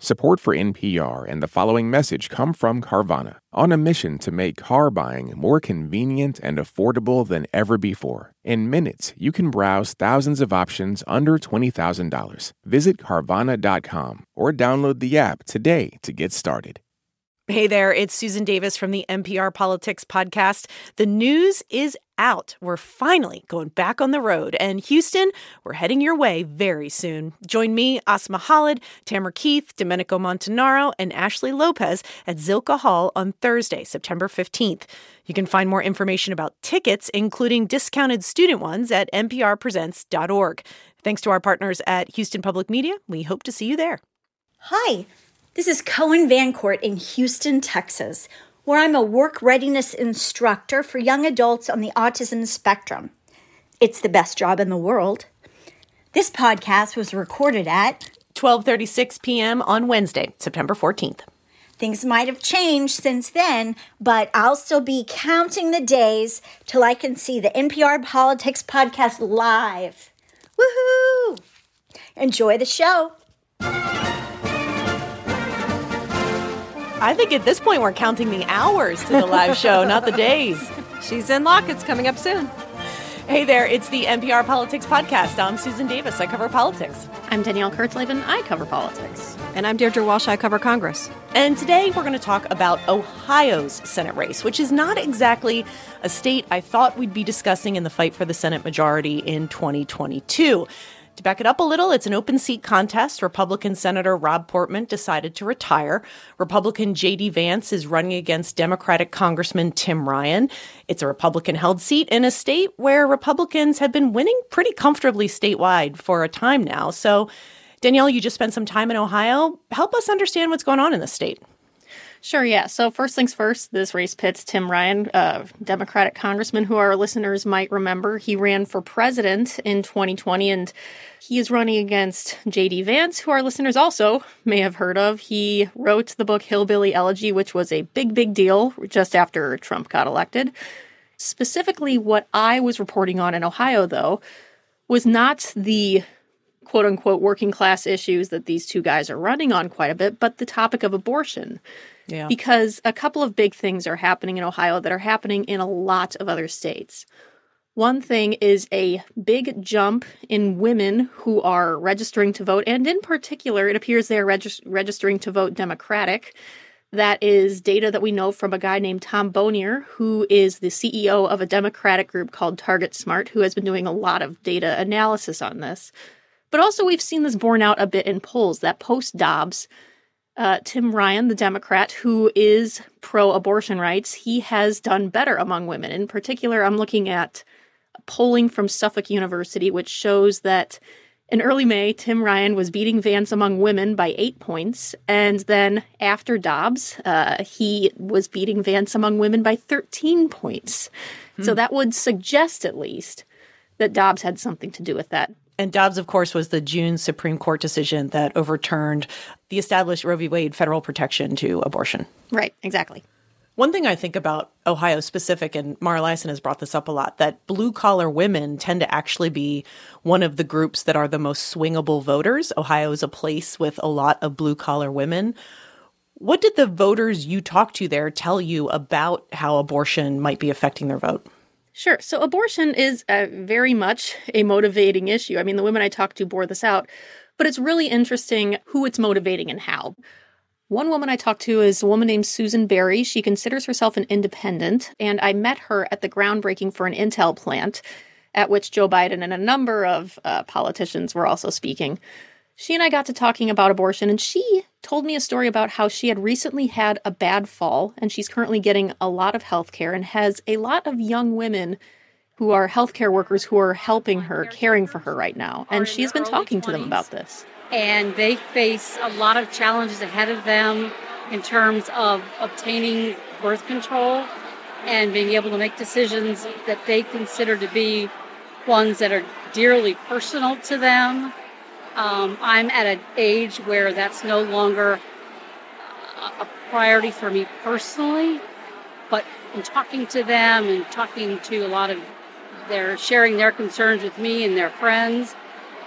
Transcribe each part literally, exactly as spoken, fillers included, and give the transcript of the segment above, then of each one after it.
Support for N P R and the following message come from Carvana, on a mission to make car buying more convenient and affordable than ever before. In minutes, you can browse thousands of options under twenty thousand dollars. Visit Carvana dot com or download the app today to get started. Hey there, it's Susan Davis from the N P R Politics Podcast. The news is out. We're finally going back on the road. And Houston, we're heading your way very soon. Join me, Asma Khalid, Tamara Keith, Domenico Montanaro, and Ashley Lopez at Zilka Hall on Thursday, September fifteenth. You can find more information about tickets, including discounted student ones, at N P R presents dot org. Thanks to our partners at Houston Public Media. We hope to see you there. Hi. This is Cohen Vancourt in Houston, Texas, where I'm a work readiness instructor for young adults on the autism spectrum. It's the best job in the world. This podcast was recorded at twelve thirty-six p.m. on Wednesday, September fourteenth. Things might have changed since then, but I'll still be counting the days till I can see the N P R Politics Podcast live. Woohoo! Enjoy the show. I think at this point we're counting the hours to the live show, not the days. She's in luck. It's coming up soon. Hey there, it's the N P R Politics Podcast. I'm Susan Davis. I cover politics. I'm Danielle Kurtzleben. I cover politics. And I'm Deirdre Walsh. I cover Congress. And today we're going to talk about Ohio's Senate race, which is not exactly a state I thought we'd be discussing in the fight for the Senate majority in twenty twenty-two. To back it up a little, it's an open seat contest. Republican Senator Rob Portman decided to retire. Republican J D. Vance is running against Democratic Congressman Tim Ryan. It's a Republican-held seat in a state where Republicans have been winning pretty comfortably statewide for a time now. So, Danielle, you just spent some time in Ohio. Help us understand what's going on in the state. Sure, yeah. So first things first, this race pits Tim Ryan, a Democratic congressman who our listeners might remember. He ran for president in twenty twenty, and he is running against J D. Vance, who our listeners also may have heard of. He wrote the book Hillbilly Elegy, which was a big, big deal just after Trump got elected. Specifically, what I was reporting on in Ohio, though, was not the quote-unquote working class issues that these two guys are running on quite a bit, but the topic of abortion. Yeah. Because a couple of big things are happening in Ohio that are happening in a lot of other states. One thing is a big jump in women who are registering to vote, and in particular, it appears they're regis- registering to vote Democratic. That is data that we know from a guy named Tom Bonier, who is the C E O of a Democratic group called Target Smart, who has been doing a lot of data analysis on this. But also we've seen this borne out a bit in polls, that post-Dobbs, uh, Tim Ryan, the Democrat, who is pro-abortion rights, he has done better among women. In particular, I'm looking at polling from Suffolk University, which shows that in early May, Tim Ryan was beating Vance among women by eight points. And then after Dobbs, uh, he was beating Vance among women by thirteen points. Hmm. So that would suggest, at least, that Dobbs had something to do with that. And Dobbs, of course, was the June Supreme Court decision that overturned the established Roe v. Wade federal protection to abortion. Right, exactly. One thing I think about Ohio specific, and Mara Liasson has brought this up a lot, that blue-collar women tend to actually be one of the groups that are the most swingable voters. Ohio is a place with a lot of blue-collar women. What did the voters you talked to there tell you about how abortion might be affecting their vote? Sure. So abortion is uh, very much a motivating issue. I mean, the women I talked to bore this out, but it's really interesting who it's motivating and how. One woman I talked to is a woman named Susan Berry. She considers herself an independent, and I met her at the groundbreaking for an Intel plant, at which Joe Biden and a number of uh, politicians were also speaking. She and I got to talking about abortion, and she told me a story about how she had recently had a bad fall, and she's currently getting a lot of health care and has a lot of young women who are healthcare workers who are helping her, caring for her right now. And she's been talking to them about this. And they face a lot of challenges ahead of them in terms of obtaining birth control and being able to make decisions that they consider to be ones that are dearly personal to them. Um, I'm at an age where that's no longer a priority for me personally, but in talking to them and talking to a lot of their, sharing their concerns with me and their friends,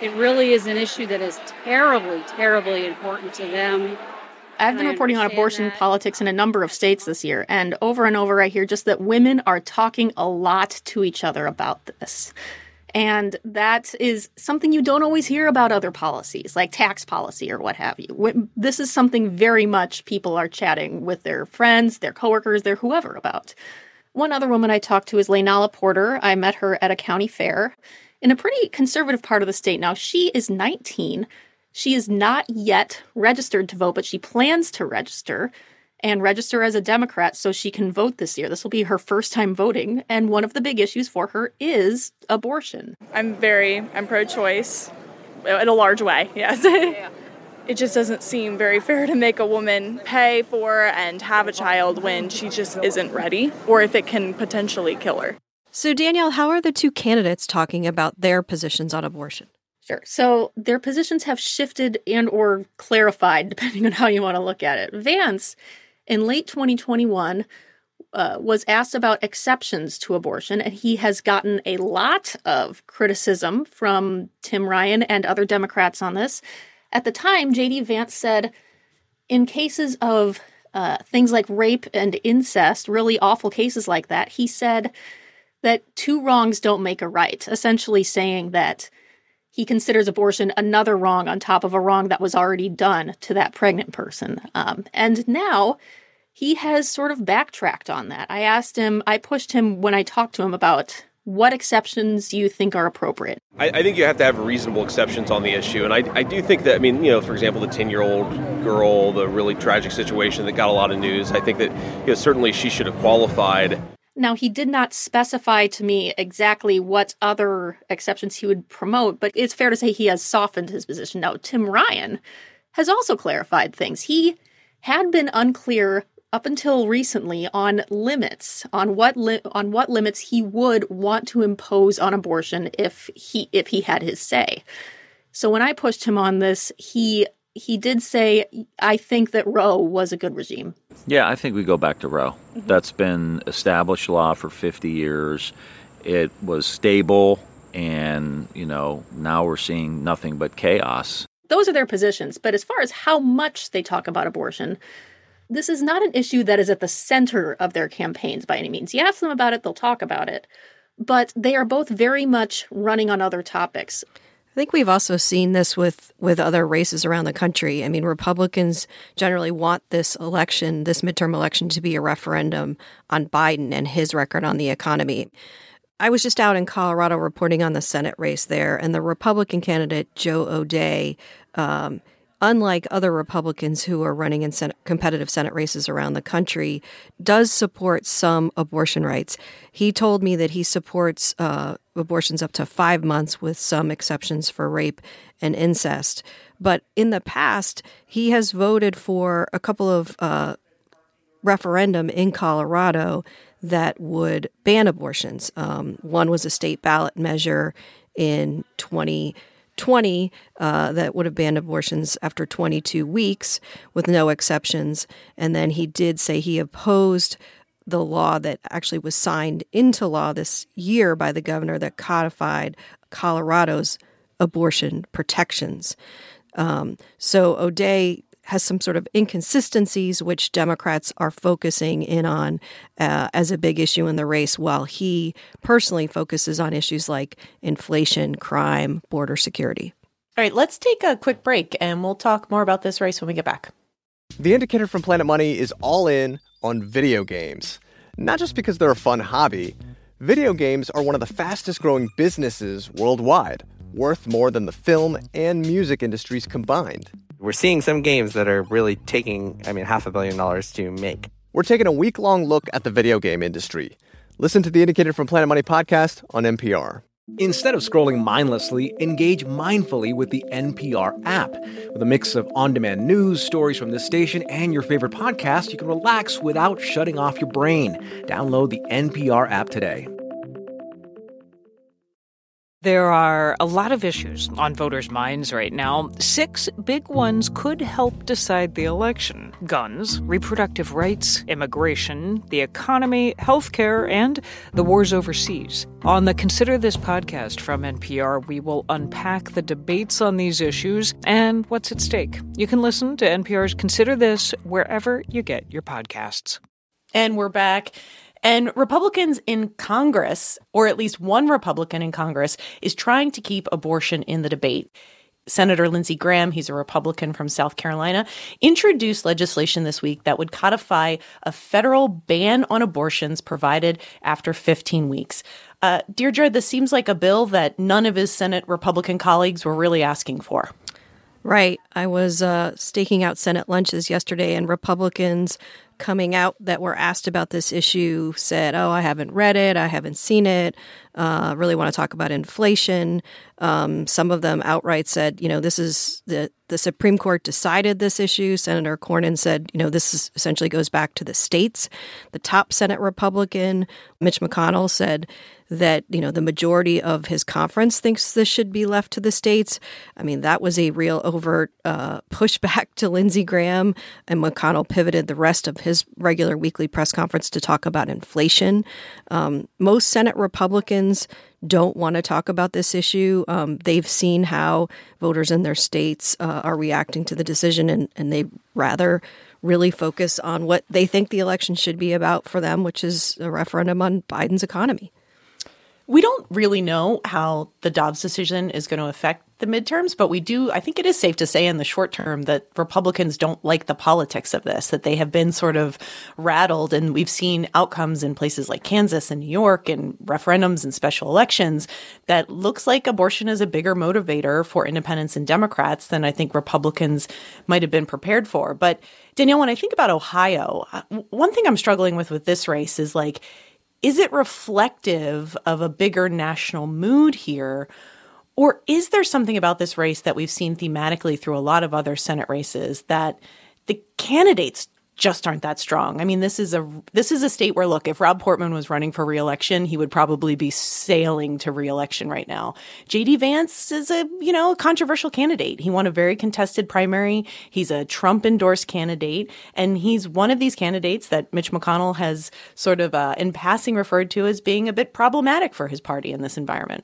it really is an issue that is terribly, terribly important to them. I've been I reporting on abortion understand that. politics in a number of states this year, and over and over I hear just that women are talking a lot to each other about this. And that is something you don't always hear about other policies, like tax policy or what have you. This is something very much people are chatting with their friends, their coworkers, their whoever about. One other woman I talked to is Lainala Porter. I met her at a county fair in a pretty conservative part of the state. Now, she is nineteen. She is not yet registered to vote, but she plans to register and register as a Democrat so she can vote this year. This will be her first time voting, and one of the big issues for her is abortion. I'm very, I'm pro-choice in a large way, yes. Yeah. It just doesn't seem very fair to make a woman pay for and have a child when she just isn't ready, or if it can potentially kill her. So, Danielle, how are the two candidates talking about their positions on abortion? Sure. So their positions have shifted and or clarified, depending on how you want to look at it. Vance, in late twenty twenty-one, uh, was asked about exceptions to abortion, and he has gotten a lot of criticism from Tim Ryan and other Democrats on this. At the time, J D. Vance said, in cases of uh, things like rape and incest, really awful cases like that, he said that two wrongs don't make a right, essentially saying that he considers abortion another wrong on top of a wrong that was already done to that pregnant person. Um, and now he has sort of backtracked on that. I asked him, I pushed him when I talked to him about what exceptions you think are appropriate. I, I think you have to have reasonable exceptions on the issue. And I, I do think that, I mean, you know, for example, the ten-year-old girl, the really tragic situation that got a lot of news, I think that, you know, certainly she should have qualified. Now, he did not specify to me exactly what other exceptions he would promote, but it's fair to say he has softened his position. Now, Tim Ryan has also clarified things. He had been unclear up until recently on limits, on what li- on what limits he would want to impose on abortion if he if he had his say. So when I pushed him on this, he he did say, I think that Roe was a good regime. Yeah, I think we go back to Roe. Mm-hmm. That's been established law for fifty years. It was stable, and, you know, now we're seeing nothing but chaos. Those are their positions. But as far as how much they talk about abortion, this is not an issue that is at the center of their campaigns by any means. You ask them about it, they'll talk about it. But they are both very much running on other topics. I think we've also seen this with, with other races around the country. I mean, Republicans generally want this election, this midterm election, to be a referendum on Biden and his record on the economy. I was just out in Colorado reporting on the Senate race there, and the Republican candidate, Joe O'Dea, um, unlike other Republicans who are running in Senate, competitive Senate races around the country, does support some abortion rights. He told me that he supports uh, abortions up to five months with some exceptions for rape and incest. But in the past, he has voted for a couple of uh, referendum in Colorado that would ban abortions. Um, one was a state ballot measure in twenty twenty uh, that would have banned abortions after twenty-two weeks with no exceptions. And then he did say he opposed the law that actually was signed into law this year by the governor that codified Colorado's abortion protections. Um, so O'Dea has some sort of inconsistencies, which Democrats are focusing in on uh, as a big issue in the race, while he personally focuses on issues like inflation, crime, border security. All right, let's take a quick break, and we'll talk more about this race when we get back. The Indicator from Planet Money is all in on video games. Not just because they're a fun hobby. Video games are one of the fastest growing businesses worldwide, worth more than the film and music industries combined. We're seeing some games that are really taking, I mean, half a billion dollars to make. We're taking a week-long look at the video game industry. Listen to the Indicator from Planet Money podcast on N P R. Instead of scrolling mindlessly, engage mindfully with the N P R app. With a mix of on-demand news, stories from this station, and your favorite podcast, you can relax without shutting off your brain. Download the N P R app today. There are a lot of issues on voters' minds right now. Six big ones could help decide the election: guns, reproductive rights, immigration, the economy, healthcare, and the wars overseas. On the Consider This podcast from N P R, we will unpack the debates on these issues and what's at stake. You can listen to N P R's Consider This wherever you get your podcasts. And we're back. And Republicans in Congress, or at least one Republican in Congress, is trying to keep abortion in the debate. Senator Lindsey Graham, he's a Republican from South Carolina, introduced legislation this week that would codify a federal ban on abortions provided after fifteen weeks. Uh, Deirdre, this seems like a bill that none of his Senate Republican colleagues were really asking for. Right. I was uh, staking out Senate lunches yesterday, and Republicans coming out that were asked about this issue said, oh, I haven't read it, I haven't seen it, uh, really want to talk about inflation. Um, some of them outright said, you know, this is the, the Supreme Court decided this issue. Senator Cornyn said, you know, this is essentially goes back to the states. The top Senate Republican, Mitch McConnell, said that, you know, the majority of his conference thinks this should be left to the states. I mean, that was a real overt uh, pushback to Lindsey Graham, and McConnell pivoted the rest of his regular weekly press conference to talk about inflation. Um, most Senate Republicans don't want to talk about this issue. Um, they've seen how voters in their states uh, are reacting to the decision, and, and they rather really focus on what they think the election should be about for them, which is a referendum on Biden's economy. We don't really know how the Dobbs decision is going to affect the midterms, but we do, I think it is safe to say in the short term that Republicans don't like the politics of this, that they have been sort of rattled. And we've seen outcomes in places like Kansas and New York and referendums and special elections that looks like abortion is a bigger motivator for independents and Democrats than I think Republicans might have been prepared for. But Danielle, when I think about Ohio, one thing I'm struggling with with this race is like, is it reflective of a bigger national mood here? Or is there something about this race that we've seen thematically through a lot of other Senate races that the candidates just aren't that strong? I mean, this is a this is a state where, look, if Rob Portman was running for re-election, he would probably be sailing to re-election right now. J D Vance is a, you know, a controversial candidate. He won a very contested primary. He's a Trump-endorsed candidate, and he's one of these candidates that Mitch McConnell has sort of uh, in passing referred to as being a bit problematic for his party in this environment.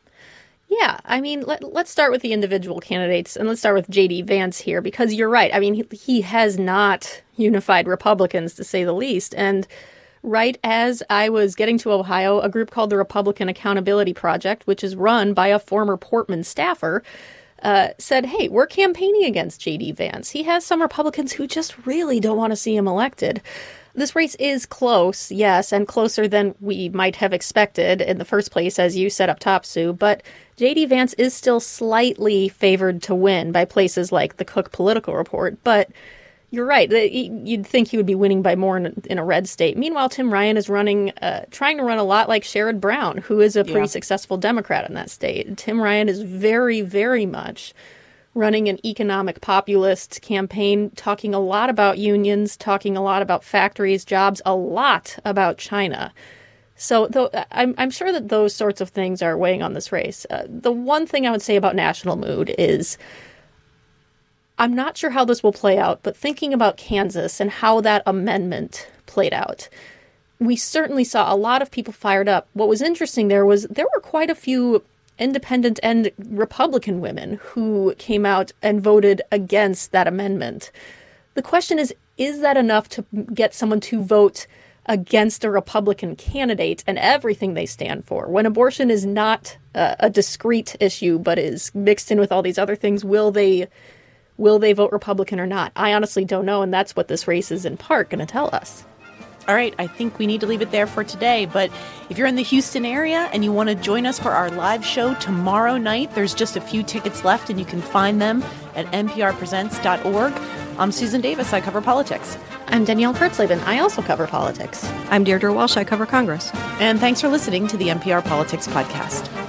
Yeah, I mean, let, let's start with the individual candidates, and let's start with J D Vance here, because you're right. I mean, he, he has not unified Republicans, to say the least. And right as I was getting to Ohio, a group called the Republican Accountability Project, which is run by a former Portman staffer, uh, said, hey, we're campaigning against J D Vance. He has some Republicans who just really don't want to see him elected. This race is close, yes, and closer than we might have expected in the first place, as you said up top, Sue. But J D Vance is still slightly favored to win by places like the Cook Political Report. But you're right. You'd think he would be winning by more in, in a red state. Meanwhile, Tim Ryan is running, uh, trying to run a lot like Sherrod Brown, who is a pretty yeah. successful Democrat in that state. Tim Ryan is very, very much running an economic populist campaign, talking a lot about unions, talking a lot about factories, jobs, a lot about China. So though, I'm, I'm sure that those sorts of things are weighing on this race. Uh, the one thing I would say about national mood is I'm not sure how this will play out, but thinking about Kansas and how that amendment played out, we certainly saw a lot of people fired up. What was interesting there was there were quite a few independent and Republican women who came out and voted against that amendment. The question is, is that enough to get someone to vote against a Republican candidate and everything they stand for? When abortion is not a, a discrete issue, but is mixed in with all these other things, will they will they vote Republican or not? I honestly don't know, and that's what this race is in part going to tell us. All right, I think we need to leave it there for today. But if you're in the Houston area and you want to join us for our live show tomorrow night, there's just a few tickets left, and you can find them at n p r presents dot org. I'm Susan Davis. I cover politics. I'm Danielle Kurtzleben. I also cover politics. I'm Deirdre Walsh. I cover Congress. And thanks for listening to the N P R Politics Podcast.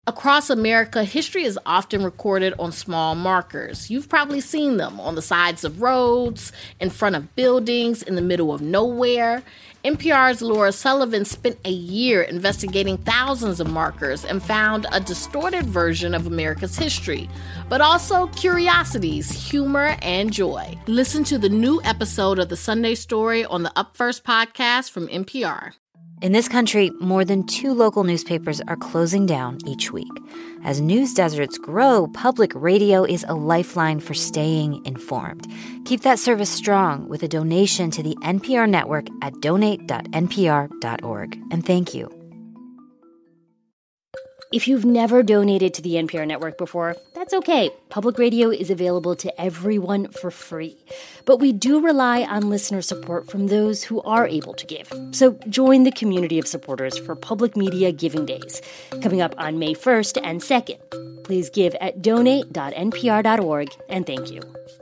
Across America, history is often recorded on small markers. You've probably seen them on the sides of roads, in front of buildings, in the middle of nowhere. N P R's Laura Sullivan spent a year investigating thousands of markers and found a distorted version of America's history, but also curiosities, humor, and joy. Listen to the new episode of The Sunday Story on the Up First podcast from N P R. In this country, more than two local newspapers are closing down each week. As news deserts grow, public radio is a lifeline for staying informed. Keep that service strong with a donation to the N P R network at donate dot n p r dot org. And thank you. If you've never donated to the N P R network before, that's okay. Public radio is available to everyone for free. But we do rely on listener support from those who are able to give. So join the community of supporters for Public Media Giving Days, coming up on May first and second. Please give at donate dot n p r dot org, and thank you.